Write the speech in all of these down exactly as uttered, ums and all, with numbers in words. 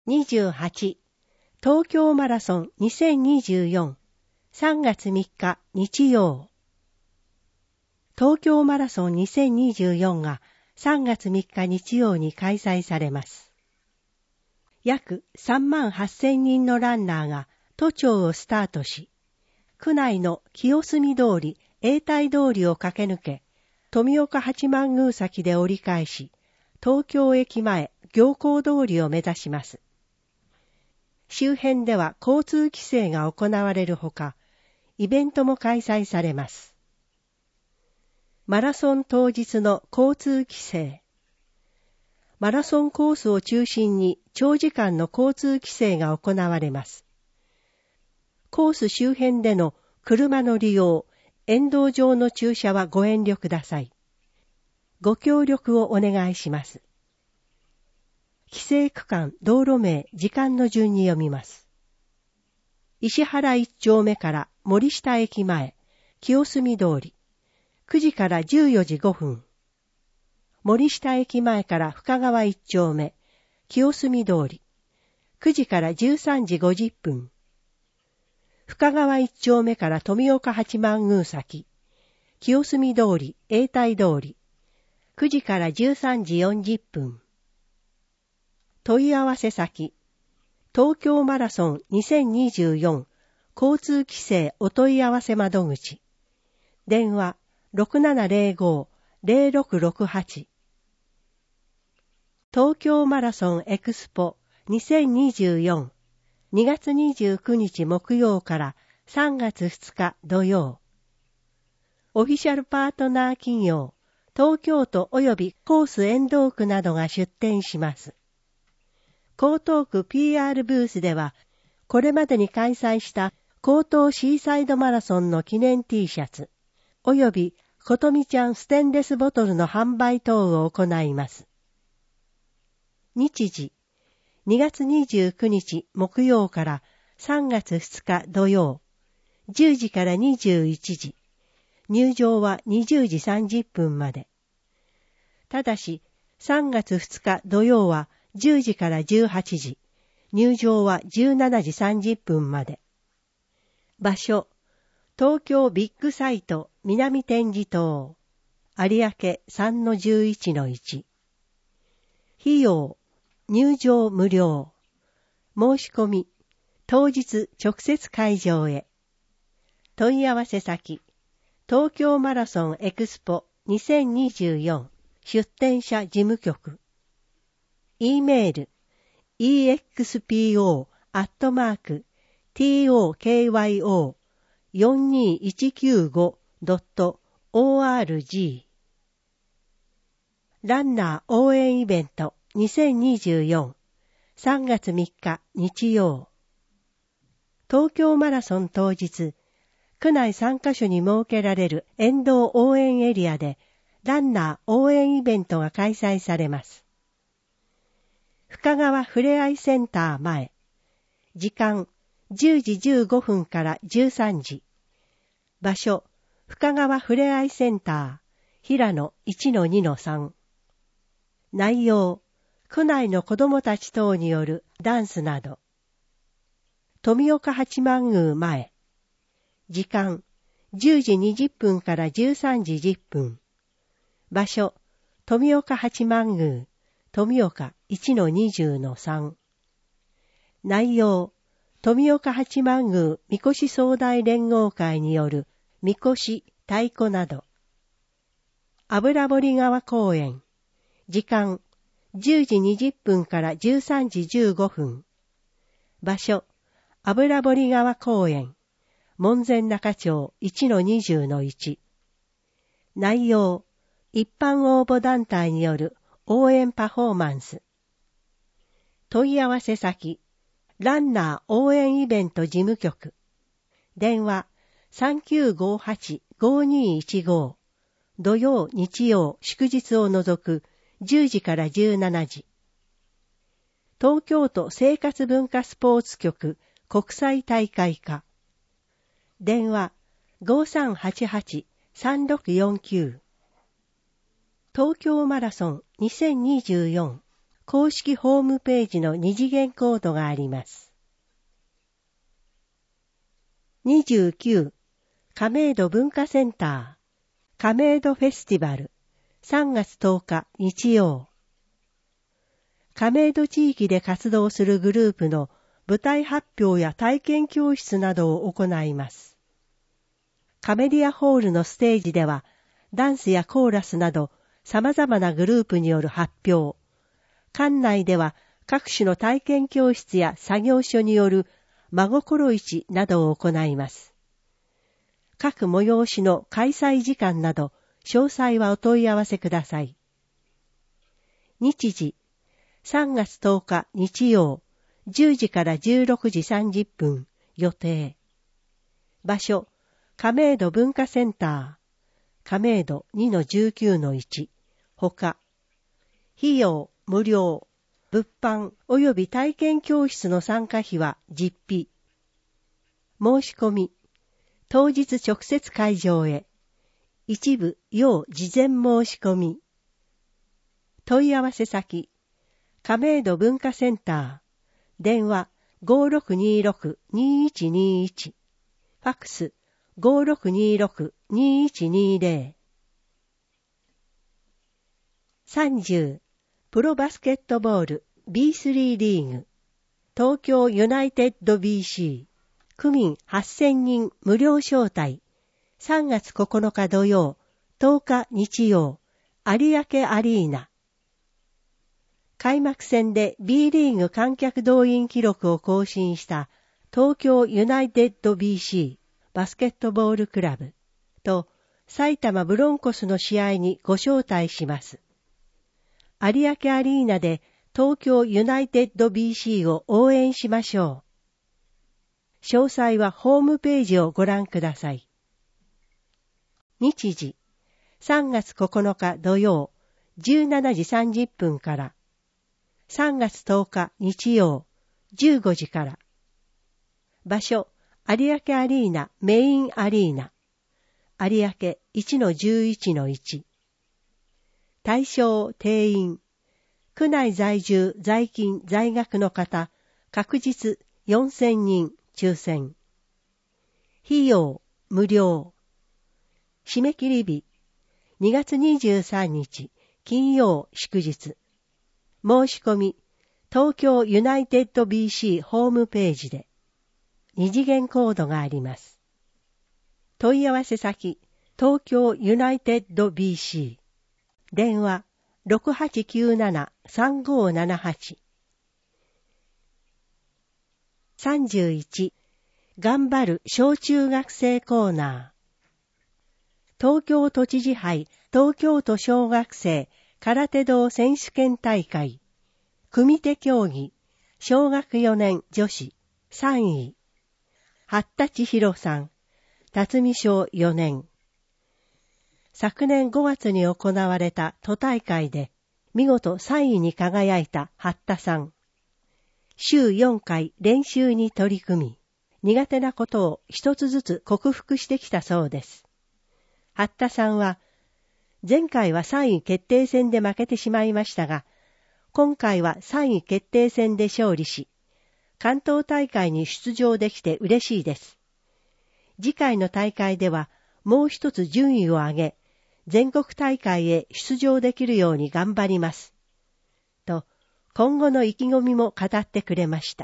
にじゅうはち東京マラソンにせんにじゅうよん さんがつみっか日曜。東京マラソンにせんにじゅうよんがさんがつみっか日曜に開催されます。約さんまんはっせんにんのランナーが都庁をスタートし、区内の清澄通り、永代通りを駆け抜け、富岡八幡宮先で折り返し、東京駅前行幸通りを目指します。周辺では交通規制が行われるほか、イベントも開催されます。マラソン当日の交通規制。マラソンコースを中心に長時間の交通規制が行われます。コース周辺での車の利用、沿道上の駐車はご遠慮ください。ご協力をお願いします。規制区間、道路名、時間の順に読みます。石原一丁目から森下駅前、清澄通り、くじからじゅうよじごふん。森下駅前から深川一丁目、清澄通り、くじからじゅうさんじごじゅっぷん。深川一丁目から富岡八幡宮先、清澄通り、永代通り、くじからじゅうさんじよんじゅっぷん。問い合わせ先、東京マラソンにせんにじゅうよん交通規制お問い合わせ窓口。電話 ろくななゼロご ゼロろくろくはち。東京マラソンエクスポにせんにじゅうよん にがつにじゅうくにち木曜からさんがつふつか土曜。オフィシャルパートナー企業、東京都及びコース沿道区などが出展します。江東区 ピーアール ブースでは、これまでに開催した江東シーサイドマラソンの記念 T シャツ、及びことみちゃんステンレスボトルの販売等を行います。日時、にがつにじゅうくにち木曜からさんがつふつか土曜、じゅうじからにじゅういちじ、入場はにじゅうじさんじゅっぷんまで。ただし、さんがつふつか土曜はじゅうじからじゅうはちじ、入場はじゅうしちじさんじゅっぷんまで。場所、東京ビッグサイト南展示棟、有明 さんのじゅういちのいち。費用、入場無料。申し込み、当日直接会場へ。問い合わせ先、東京マラソンエクスポにせんにじゅうよん出展者事務局。E メール、イーエックスピーオー アットマーク トーキョーよんにいちきゅうご ドット オーアールジー。ランナー応援イベントにせんにじゅうよん さんがつみっか日曜。東京マラソン当日、区内さんカ所に設けられる沿道応援エリアでランナー応援イベントが開催されます。深川ふれあいセンター前。時間じゅうじじゅうごふんからじゅうさんじ。場所、深川ふれあいセンター、平野 いちのにのさん。内容、区内の子どもたち等によるダンスなど。富岡八幡宮前。時間、じゅうじにじゅっぷんからじゅうさんじじゅっぷん。場所、富岡八幡宮、富岡 いちのにじゅうのさん。内容、富岡八幡宮みこし総代連合会によるみこし、太鼓など。油堀川公園。時間、じゅうじにじゅっぷんからじゅうさんじじゅうごふん。場所、油堀川公園。門前仲町 いちのにじゅうのいち。内容、一般応募団体による応援パフォーマンス。問い合わせ先、ランナー応援イベント事務局。電話 さんきゅうごはち ごにいちご。土曜、日曜、祝日を除くじゅうじからじゅうしちじ。東京都生活文化スポーツ局国際大会課。電話 ごさんはちはち さんろくよんきゅう。東京マラソンにせんにじゅうよん公式ホームページの二次元コードがあります。にじゅうきゅう、亀戸文化センター、亀戸フェスティバル、さんがつとおか日曜。亀戸地域で活動するグループの舞台発表や体験教室などを行います。カメディアホールのステージでは、ダンスやコーラスなど様々なグループによる発表。館内では各種の体験教室や作業所による真心市などを行います。各催しの開催時間など、詳細はお問い合わせください。日時、さんがつとおか日曜、じゅうじからじゅうろくじさんじゅっぷん予定。場所、亀戸文化センター、亀戸 にのじゅうきゅうのいち、ほか。費用、無料。物販及び体験教室の参加費は実費。申し込み。当日直接会場へ。一部要事前申し込み。問い合わせ先。亀戸文化センター。電話 ごーろくにーろくにーいちにーいち。ファックス ごーろくにーろくにーいちにーぜろ。さんじゅうプロバスケットボール ビースリー リーグ東京ユナイテッド ビーシー 区民はっせんにん無料招待さんがつここのか土曜とおか日曜有明アリーナ開幕戦で B リーグ観客動員記録を更新した東京ユナイテッド ビーシー バスケットボールクラブと埼玉ブロンコスの試合にご招待します。有明アリーナで東京ユナイテッド ビーシー を応援しましょう。詳細はホームページをご覧ください。日時、さんがつここのか土曜、じゅうしちじさんじゅっぷんから、さんがつとおか日曜、じゅうごじから。場所、有明アリーナメインアリーナ、有明 いちのじゅういちのいち。対象定員、区内在住在勤在学の方、確実よんせんにん抽選。費用無料。締め切り日、にがつにじゅうさんにち金曜祝日。申し込み、東京ユナイテッド ビーシー ホームページで。二次元コードがあります。問い合わせ先、東京ユナイテッド ビーシー。電話 ろくはちきゅうななさんごーななはち。さんじゅういち頑張る小中学生コーナー。東京都知事杯東京都小学生空手道選手権大会。組手競技小学よねん女子さんい。八田千尋さん、辰巳小よねん。昨年ごがつに行われた都大会で見事さんいに輝いた八田さん。週よんかい練習に取り組み、苦手なことを一つずつ克服してきたそうです。八田さんは、前回はさんい決定戦で負けてしまいましたが、今回はさんい決定戦で勝利し、関東大会に出場できて嬉しいです。次回の大会ではもう一つ順位を上げ、全国大会へ出場できるように頑張ります。と、今後の意気込みも語ってくれました。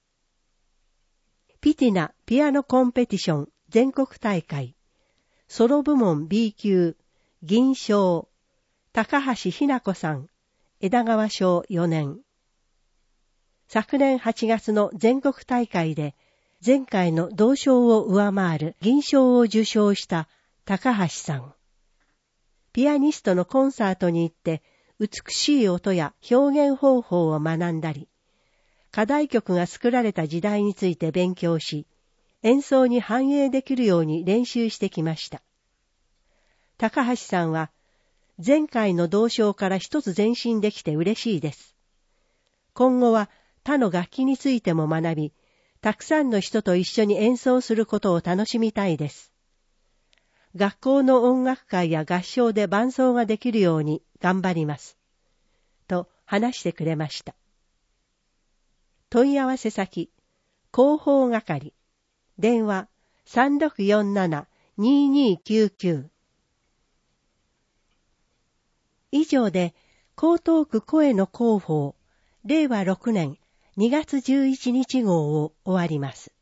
ピティナピアノコンペティション全国大会、ソロ部門 ビー 級、銀賞、高橋ひな子さん、枝川小よねん。昨年はちがつの全国大会で、前回の銅賞を上回る銀賞を受賞した高橋さん。ピアニストのコンサートに行って美しい音や表現方法を学んだり、課題曲が作られた時代について勉強し、演奏に反映できるように練習してきました。高橋さんは、前回の銅賞から一つ前進できて嬉しいです。今後は他の楽器についても学び、たくさんの人と一緒に演奏することを楽しみたいです。学校の音楽会や合唱で伴奏ができるように頑張ります。と話してくれました。問い合わせ先、広報係、電話 さんろくよんななにーにーきゅうきゅう。以上で、江東区声の広報、れいわろくねんにがつじゅういちにち号を終わります。